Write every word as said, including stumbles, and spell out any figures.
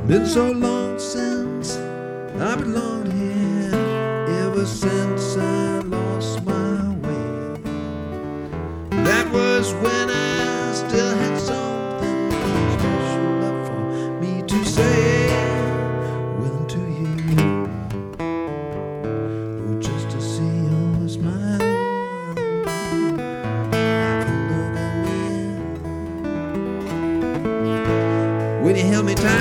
Been so long since I belonged here, ever since I lost my way. That was when